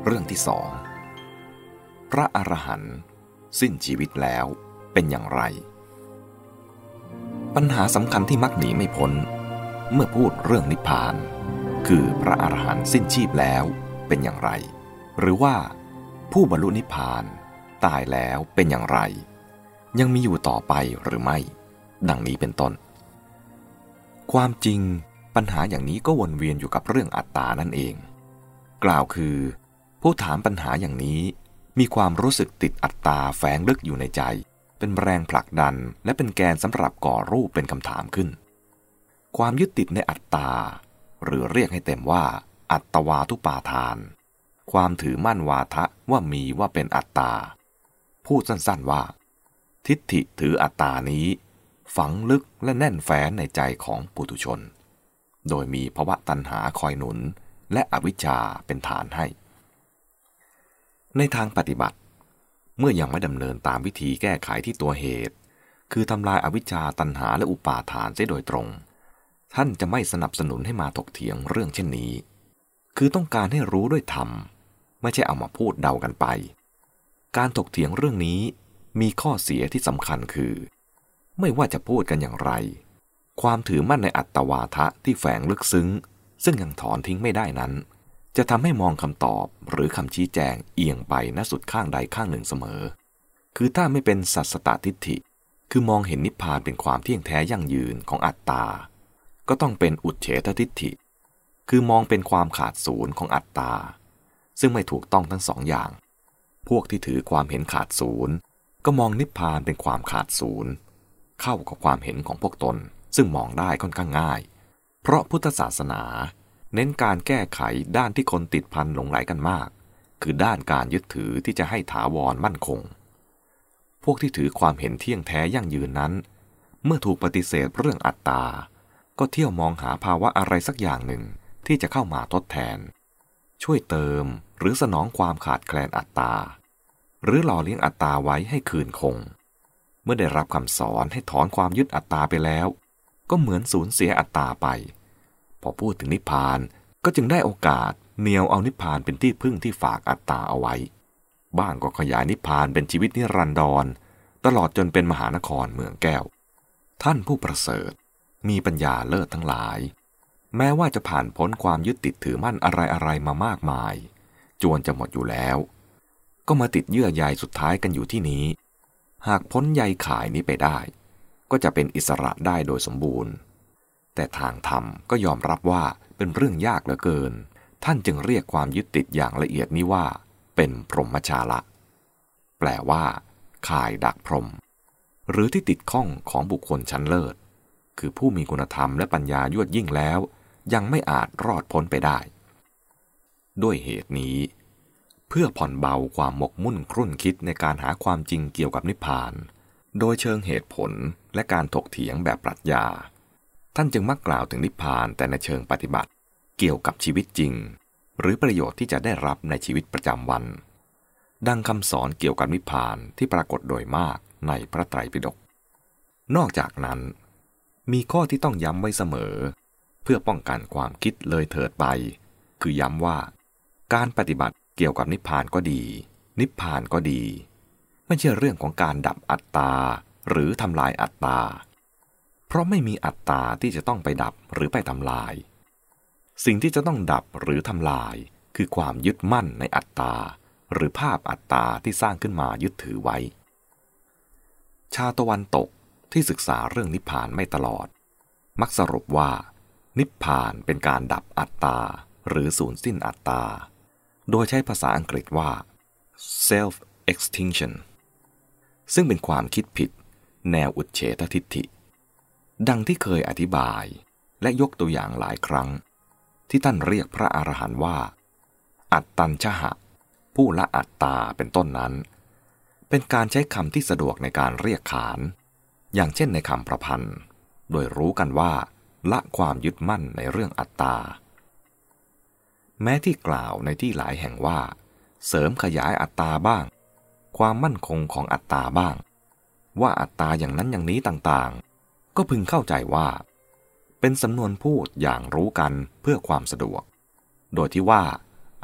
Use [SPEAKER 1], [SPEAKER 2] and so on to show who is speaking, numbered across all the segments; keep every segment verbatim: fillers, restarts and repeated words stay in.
[SPEAKER 1] เรื่องที่สองพระอรหันต์สิ้นชีวิตแล้วเป็นอย่างไรปัญหาสำคัญที่มักหนีไม่พ้นเมื่อพูดเรื่องนิพพานคือพระอรหันต์สิ้นชีพแล้วเป็นอย่างไรหรือว่าผู้บรรลุนิพพานตายแล้วเป็นอย่างไรยังมีอยู่ต่อไปหรือไม่ดังนี้เป็นต้นความจริงปัญหาอย่างนี้ก็วนเวียนอยู่กับเรื่องอัตตานั่นเองกล่าวคือผู้ถามปัญหาอย่างนี้มีความรู้สึกติดอัตตาแฝงลึกอยู่ในใจเป็นแรงผลักดันและเป็นแกนสำหรับก่อรูปเป็นคำถามขึ้นความยึดติดในอัตตาหรือเรียกให้เต็มว่าอัตวาทุปาทานความถือมั่นวาทะว่ามีว่าเป็นอัตตาพูดสั้นๆว่าทิฏฐิถืออัตตานี้ฝังลึกและแน่นแฟ้นในใจของปุถุชนโดยมีภวตัณหาคอยหนุนและอวิชชาเป็นฐานให้ในทางปฏิบัติเมื่อยังไม่ดำเนินตามวิธีแก้ไขที่ตัวเหตุคือทำลายอวิชชาตัณหาและอุปาทานเสียโดยตรงท่านจะไม่สนับสนุนให้มาถกเถียงเรื่องเช่นนี้คือต้องการให้รู้ด้วยธรรมไม่ใช่เอามาพูดเดากันไปการถกเถียงเรื่องนี้มีข้อเสียที่สำคัญคือไม่ว่าจะพูดกันอย่างไรความถือมั่นในอัตตวาทะที่แฝงลึกซึ้งซึ่งยังถอนทิ้งไม่ได้นั้นจะทำให้มองคำตอบหรือคำชี้แจงเอียงไปณสุดข้างใดข้างหนึ่งเสมอคือถ้าไม่เป็นสัสสตทิฏฐิคือมองเห็นนิพพานเป็นความเที่ยงแท้ยั่งยืนของอัตตาก็ต้องเป็นอุเฉททิฏฐิคือมองเป็นความขาดศูนย์ของอัตตาซึ่งไม่ถูกต้องทั้งสองอย่างพวกที่ถือความเห็นขาดศูนย์ก็มองนิพพานเป็นความขาดศูนย์เข้ากับความเห็นของพวกตนซึ่งมองได้ค่อนข้างง่ายเพราะพุทธศาสนาเน้นการแก้ไขด้านที่คนติดพันหลงไหลกันมากคือด้านการยึดถือที่จะให้ถาวรมั่นคงพวกที่ถือความเห็นเที่ยงแท้ยั่งยืนนั้นเมื่อถูกปฏิเสธเรื่องอัตตาก็เที่ยวมองหาภาวะอะไรสักอย่างหนึ่งที่จะเข้ามาทดแทนช่วยเติมหรือสนองความขาดแคลนอัตตาหรือหล่อเลี้ยงอัตตาไว้ให้คืนคงเมื่อได้รับคำสอนให้ถอนความยึดอัตตาไปแล้วก็เหมือนสูญเสียอัตตาไปพอพูดถึงนิพพานก็จึงได้โอกาสเหนี่ยวเอานิพพานเป็นที่พึ่งที่ฝากอัตตาเอาไว้บ้างก็ขยายนิพพานเป็นชีวิตนิรันดรตลอดจนเป็นมหานครเมืองแก้วท่านผู้ประเสริฐมีปัญญาเลิศทั้งหลายแม้ว่าจะผ่านพ้นความยึดติดถือมั่นอะไรๆมามากมายจวนจะหมดอยู่แล้วก็มาติดเยื่อใยสุดท้ายกันอยู่ที่นี้หากพ้นใยข่ายนี้ไปได้ก็จะเป็นอิสระได้โดยสมบูรณ์แต่ทางธรรมก็ยอมรับว่าเป็นเรื่องยากเหลือเกินท่านจึงเรียกความยึดติดอย่างละเอียดนี้ว่าเป็นพรหมชาละแปลว่าข่ายดักพรหมหรือที่ติดข้องของบุคคลชั้นเลิศคือผู้มีคุณธรรมและปัญญายวดยิ่งแล้วยังไม่อาจรอดพ้นไปได้ด้วยเหตุนี้เพื่อผ่อนเบาความหมกมุ่นครุ่นคิดในการหาความจริงเกี่ยวกับนิพพานโดยเชิงเหตุผลและการถกเถียงแบบปรัชญาท่านจึงมักกล่าวถึงนิพพานแต่ในเชิงปฏิบัติเกี่ยวกับชีวิตจริงหรือประโยชน์ที่จะได้รับในชีวิตประจำวันดังคำสอนเกี่ยวกับนิพพานที่ปรากฏโดยมากในพระไตรปิฎกนอกจากนั้นมีข้อที่ต้องย้ำไว้เสมอเพื่อป้องกันความคิดเลยเถิดไปคือย้ำว่าการปฏิบัติเกี่ยวกับนิพพานก็ดีนิพพานก็ดีไม่ใช่เรื่องของการดับอัตตาหรือทำลายอัตตาเพราะไม่มีอัตตาที่จะต้องไปดับหรือไปทำลายสิ่งที่จะต้องดับหรือทำลายคือความยึดมั่นในอัตตาหรือภาพอัตตาที่สร้างขึ้นมายึดถือไว้ชาวตะวันตกที่ศึกษาเรื่องนิพพานไม่ตลอดมักสรุปว่านิพพานเป็นการดับอัตตาหรือสูญสิ้นอัตตาโดยใช้ภาษาอังกฤษว่า self extinction ซึ่งเป็นความคิดผิดแนวอุเฉททิฏฐิดังที่เคยอธิบายและยกตัวอย่างหลายครั้งที่ท่านเรียกพระอรหันต์ว่าอัตตัญชหะผู้ละอัตตาเป็นต้นนั้นเป็นการใช้คำที่สะดวกในการเรียกขานอย่างเช่นในคำประพันธ์โดยรู้กันว่าละความยึดมั่นในเรื่องอัตตาแม้ที่กล่าวในที่หลายแห่งว่าเสริมขยายอัตตาบ้างความมั่นคงของอัตตาบ้างว่าอัตตาอย่างนั้นอย่างนี้ต่างๆก็พึงเข้าใจว่าเป็นสำนวนพูดอย่างรู้กันเพื่อความสะดวกโดยที่ว่า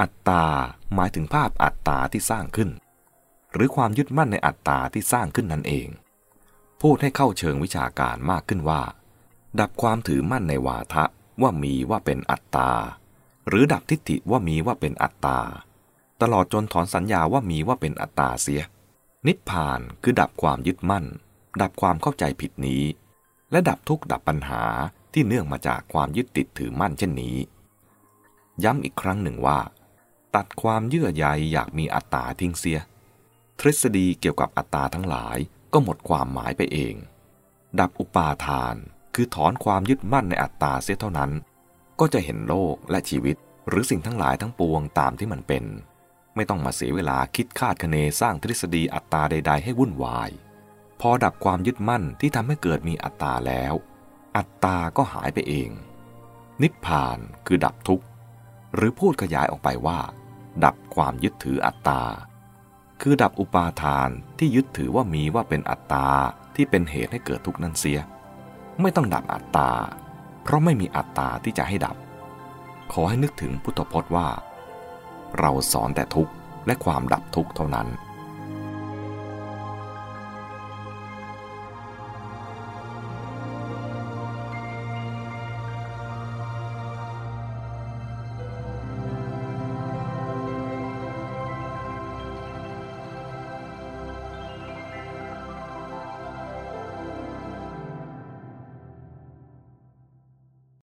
[SPEAKER 1] อัตตาหมายถึงภาพอัตตาที่สร้างขึ้นหรือความยึดมั่นในอัตตาที่สร้างขึ้นนั่นเองพูดให้เข้าเชิงวิชาการมากขึ้นว่าดับความถือมั่นในวาทะว่ามีว่าเป็นอัตตาหรือดับทิฏฐิว่ามีว่าเป็นอัตตาตลอดจนถอนสัญญาว่ามีว่าเป็นอัตตาเสียนิพพานคือดับความยึดมั่นดับความเข้าใจผิดนี้และดับทุกข์ดับปัญหาที่เนื่องมาจากความยึดติดถือมั่นเช่นนี้ย้ำอีกครั้งหนึ่งว่าตัดความเยื่อใยอยากมีอัตตาทิ้งเสียทฤษฎีเกี่ยวกับอัตตาทั้งหลายก็หมดความหมายไปเองดับอุปาทานคือถอนความยึดมั่นในอัตตาเสียเท่านั้นก็จะเห็นโลกและชีวิตหรือสิ่งทั้งหลายทั้งปวงตามที่มันเป็นไม่ต้องมาเสียเวลาคิดคาดคะเนสร้างทฤษฎีอัตตาใดๆให้วุ่นวายพอดับความยึดมั่นที่ทำให้เกิดมีอัตตาแล้วอัตตาก็หายไปเองนิพพานคือดับทุกข์หรือพูดขยายออกไปว่าดับความยึดถืออัตตาคือดับอุปาทานที่ยึดถือว่ามีว่าเป็นอัตตาที่เป็นเหตุให้เกิดทุกข์นั้นเสียไม่ต้องดับอัตตาเพราะไม่มีอัตตาที่จะให้ดับขอให้นึกถึงพุทธพจน์ว่าเราสอนแต่ทุกข์และความดับทุกข์เท่านั้น